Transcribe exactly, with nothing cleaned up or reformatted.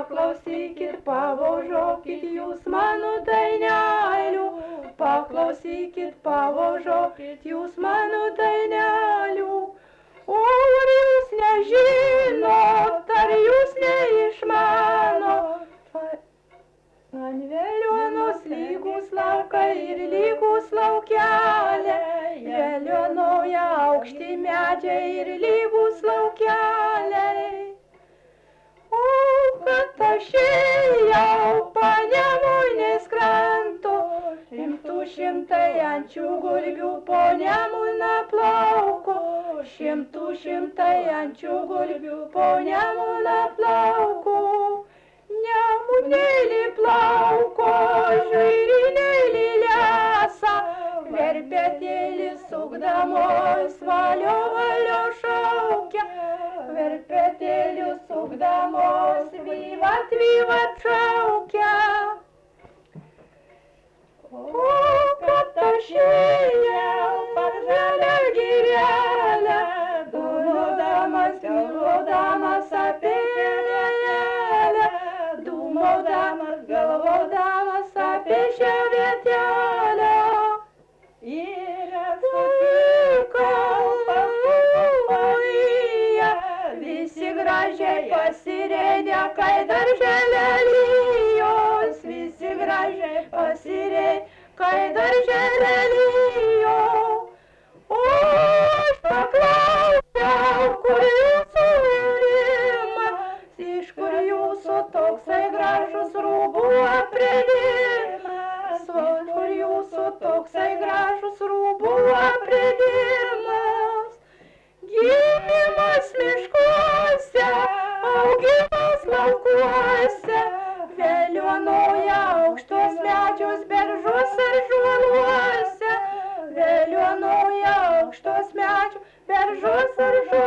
paklausykit, pavožokit jūs mano dainelių, paklausykit, pavožokit jūs mano dainelių. O ar jūs nežinot, ar jūs neišmanot, ant vėlionos lygus laukai ir lygus laukeliai, vėlionoje aukšti medžiai ir lygus laukeliai. O kad aš ėjau Panemunės krantu, šimtų šimtai ančių gulbių po Nemuną plauko, šimtų šimtai ančių gulbių po Nemuną plauko. Nemunėlį plauko, žvėrynėlį lesa, verpetėlis sukdamos valio valio šaukia, verpetėlis sukdamos vyvat vyvat šaukia. O kad aš ėjau per žalią girelę, dūmaudamas, galvodamas apie vėjelę, dūmaudamas, galvodamas apie šią vietelę. Ir sutikau pašuoje, visi gražiai pasirengę, kai darželė lyjos, visi gražiai pasirengę, kai darželė lyjo. O aš paklausiau, kur jūsų vyrimas, iš kur jūsų toksai gražus rūbų aprėdimas, kur jūsų toksai gražus rūbų aprėdimas. Gimimas miškuose, augimas laukuose, vėlionoje aukštos medžios beržus ar žuoluose, vėlionoje aukštos medžios beržus ar žuoluose.